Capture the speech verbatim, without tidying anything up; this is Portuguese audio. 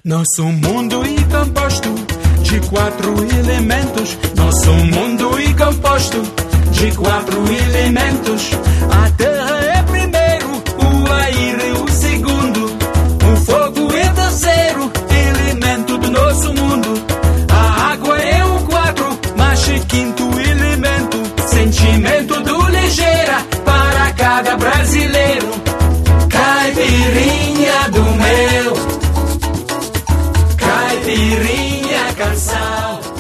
Nosso mundo é composto de quatro elementos. Nosso mundo é composto de quatro elementos. A terra é primeiro, o ar é o segundo, o fogo é terceiro elemento do nosso mundo. A água é o quatro, mas é quinto elemento. Sentimento do ligeira para cada brasileiro. Caipirinha do meu, caipirinha canção.